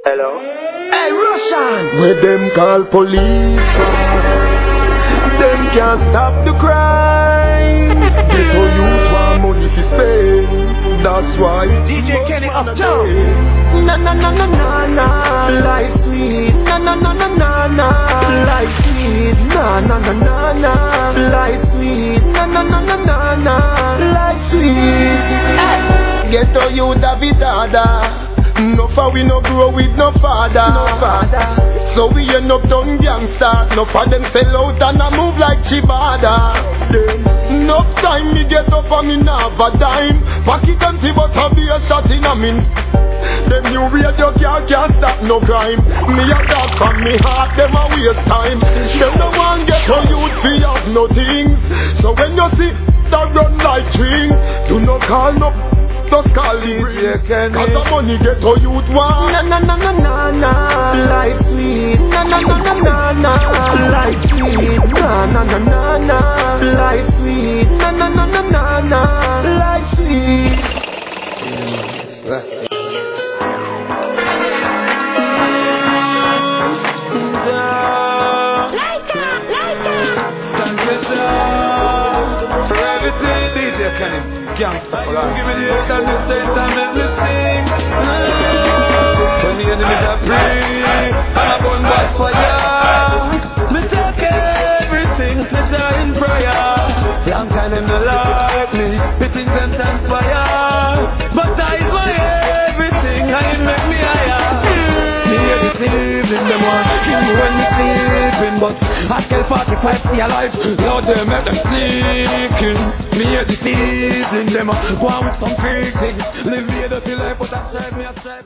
Hello? Hey, Russian! Where them call police, them can't stop the crime. Ghetto youth want money to spend. That's why DJ Kenny uptown. Na na na na na na, life sweet. Na na na na na na, life sweet. Na na na na na, life sweet. Na na na na na na, life sweet. Hey. Ghetto youth a vitada. No for we no grow with no father. So we end up done gangsta. No for them sell out and I move like Chibada. No time me get up and me nah have a dime. Pocket empty but I be a shot in a min. Them new radio can't stop no crime. Me a dog from me heart, them a waste time. Them no one get to youth fi have no things. So when you see that run like strings, do not call no, just call it. Cause the money get to youth one. Na na na na na na, life sweet. Na na na na na na, life sweet. Na na na na na, life sweet. Na na na na na na, life sweet. Give me the hope that this chase and make me sing. When the enemies are free, I'm a born by fire. Me take everything, me die in prayer. Long time them no like me, me think them transpire. But I is my everything, and it make me higher. Me hear the sleeping, them want to kill me when me sleeping. But I kill 45 stay alive, Lord they make them sneaking. Me hear the season, them go on with some fake things. Live me a dirty life, but I strive me a strive.